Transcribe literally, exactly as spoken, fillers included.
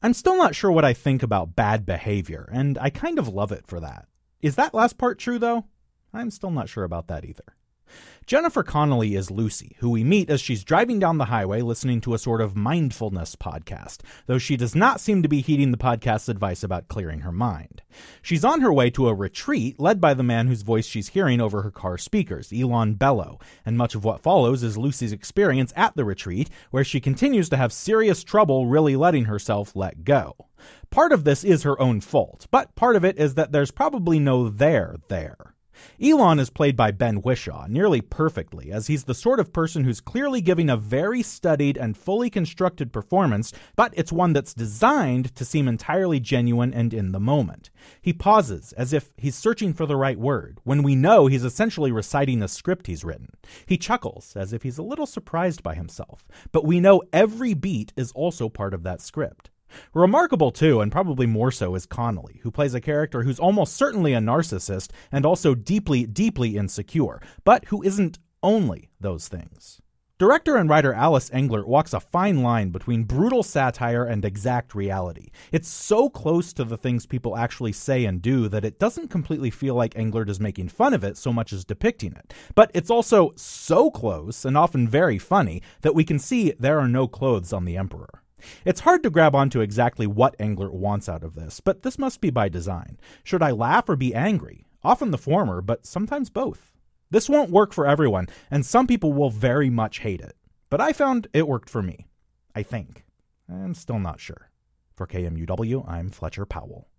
I'm still not sure what I think about bad behavior, and I kind of love it for that. Is that last part true, though? I'm still not sure about that either. Jennifer Connelly is Lucy, who we meet as she's driving down the highway listening to a sort of mindfulness podcast, though she does not seem to be heeding the podcast's advice about clearing her mind. She's on her way to a retreat led by the man whose voice she's hearing over her car speakers, Elon Bello, and much of what follows is Lucy's experience at the retreat, where she continues to have serious trouble really letting herself let go. Part of this is her own fault, but part of it is that there's probably no there there. Elon is played by Ben Whishaw nearly perfectly, as he's the sort of person who's clearly giving a very studied and fully constructed performance, but it's one that's designed to seem entirely genuine and in the moment. He pauses, as if he's searching for the right word, when we know he's essentially reciting a script he's written. He chuckles, as if he's a little surprised by himself, but we know every beat is also part of that script. Remarkable, too, and probably more so, is Connelly, who plays a character who's almost certainly a narcissist and also deeply, deeply insecure, but who isn't only those things. Director and writer Alice Englert walks a fine line between brutal satire and exact reality. It's so close to the things people actually say and do that it doesn't completely feel like Englert is making fun of it so much as depicting it. But it's also so close, and often very funny, that we can see there are no clothes on the Emperor. It's hard to grab onto exactly what Englert wants out of this, but this must be by design. Should I laugh or be angry? Often the former, but sometimes both. This won't work for everyone, and some people will very much hate it. But I found it worked for me. I think. I'm still not sure. For K M U W, I'm Fletcher Powell.